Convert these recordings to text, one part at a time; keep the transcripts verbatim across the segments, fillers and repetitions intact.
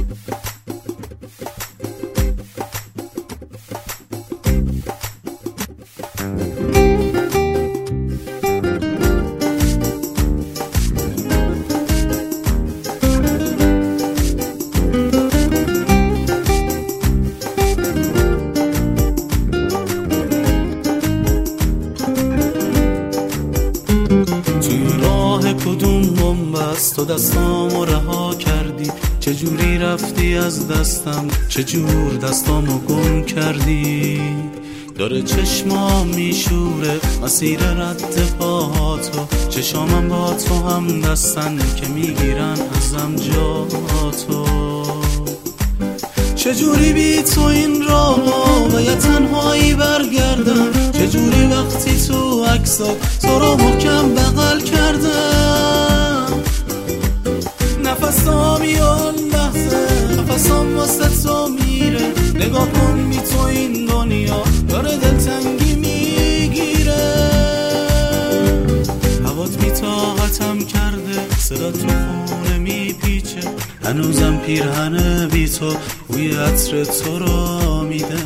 تو دستامو رها کردی، چجوری رفتی از دستم، چجور دستامو گم کردی. داره چشمام میشوره مسیر رد پاهاتو، چشامم با تو هم دستن که میگیرن ازم جاتو. چجوری بی تو این راهو و یا تنهایی برگردم، چجوری وقتی تو عکسات تو رو محکم بغل کردم. نفسام یه لحظه نفسام واسه تو میره، نگاه کن بی تو این دنیا داره دلتنگی میگیره. هوات بی طاقتم کرده، صدا تو خونه میپیچه، هنوزم پیرهن بی تو بوی عطر تو رو میده.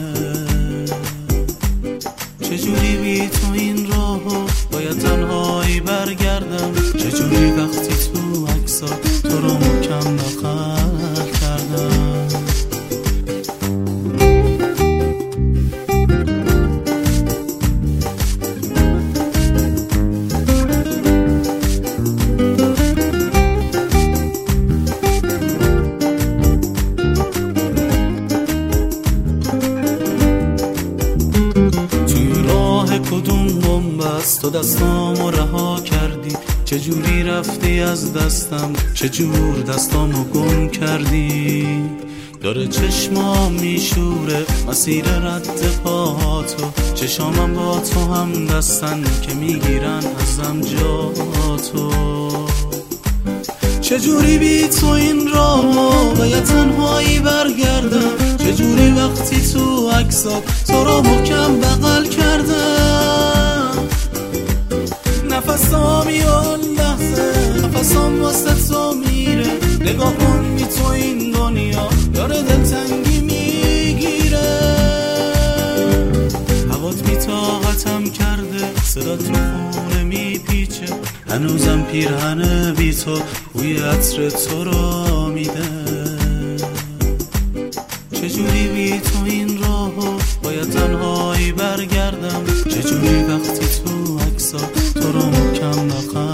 چجوری بی تو این راهو باید تنهایی برگردم، چجوری وقتی تو عکسات تو رو محکم بغل کردم. تو دستامو رها کردی، چجوری رفتی از دستم، چجور دستامو گم کردی. داره چشمام میشوره مسیر رد پاهاتو، چشامم با تو هم دستن که میگیرن ازم جاتو. چجوری بی تو این راهو و یا تنهایی برگردم، چجوری وقتی تو عکسات تو رو محکم بغل کردم. نفسام یه لحظه نفسام واسه تو میره، نگاه کن بی تو این دنیا داره دلتنگی میگیره. هوات بی طاقتم کرده، صدا تو خونه میپیچه، هنوزم پیرهن بی تو بوی عطر تو رو میده. چجوری بی تو این راهو باید تنهایی برگردم، چجوری وقتی تو عکسات تو رو محکم بغل